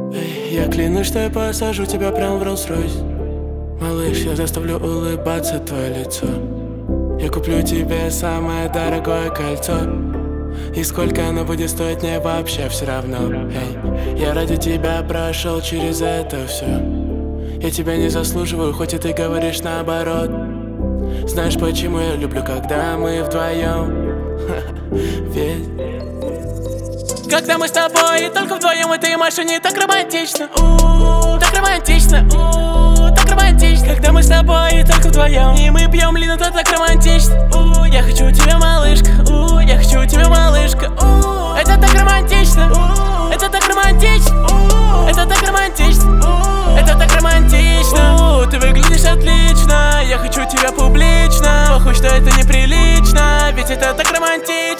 Я клянусь, что я посажу тебя прям в Rolls-Royce. Малыш, я заставлю улыбаться твое лицо. Я куплю тебе самое дорогое кольцо. И сколько оно будет стоить, мне вообще все равно. Эй, я ради тебя прошел через это все. Я тебя не заслуживаю, хоть и ты говоришь наоборот. Знаешь, почему я люблю, когда мы вдвоем? Ведь когда мы с тобой и только вдвоем в этой машине, так романтично, так романтично, так романтично. Когда мы с тобой и только вдвоем, и мы пьем, блин, это так романтично. Я хочу тебя, малышка, я хочу тебя, малышка. Это так романтично, это так романтично, это так романтично, это так романтично. Ты выглядишь отлично, я хочу тебя публично. Похуй, что это неприлично, ведь это так романтично.